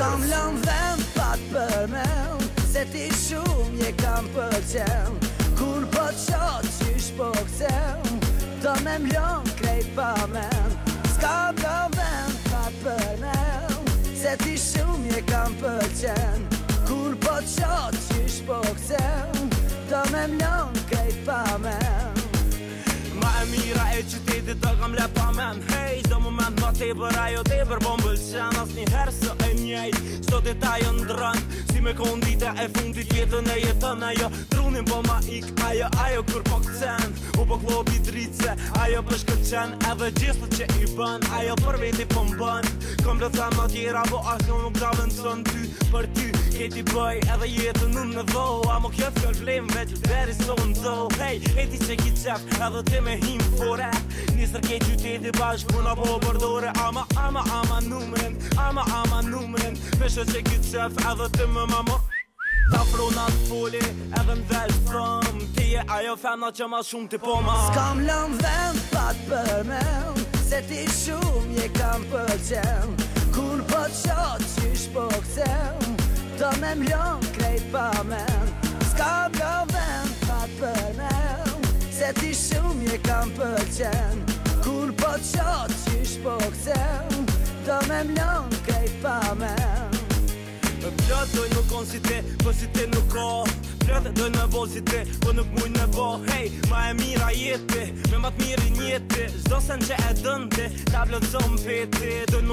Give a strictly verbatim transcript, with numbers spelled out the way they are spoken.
S'kam lëm vend pat për men, se ti shumë je kam përqen. Kur po qot qysh po këthem, do me mlon krejt pa men. S'kam lëm vend pat për men, se ti shumë je kam përqen. Kur po qot qysh po këthem, do me mlon krejt pa men. Ma e mira e qytetit do kam le pa men. Hej, do moment ma tepër ajo tepër po m'bëlqen. As një herë së e njejt, çdo detaj o ndrën. Si me kondita e fundit jetën e jetën. Ajo trunin po ma ik, ajo ajo kur po këcen. U po klopi drice, ajo po shkëqen. Edhe gjithë që i bën, ajo për veti po m'bën. Kom le them atjera, po asnjë nuk ta vendson ty. Për ty, keti bëj edhe jetën unë në dho. Amo kjo t'fjall vlem veç very so ndo. Hej, e ti që ki qef, edhe ti me him fore. Nisër ke qyteti bashk, puna po përdore. Ama, ama, ama numrin, ama, ama numrin. Peshe që ki qef, edhe ti me mamo. Ta frona t'foli, edhe m'vesh frëm. Ti e ajo femna që ma shumë ti po ma. S'kam lëm vend pat për men, se ti shumë je kam përqen. Kur po qot qysh po këthem, do me mlon krejt pa men. S'kam lëm vend pat për men, se ti shumë je kam përqen. Kur po qot qysh po këthem, do me mlon krejt pa men. Plot dojnë nuk konë si ti, po si ti nuk ka. Plot dojnë me bo si ti, po nuk mujnë me bo. Hej, ma e mira jeti, me ma t'mirin jeti. Zdo sen që e dëndi, ta plot zon peti.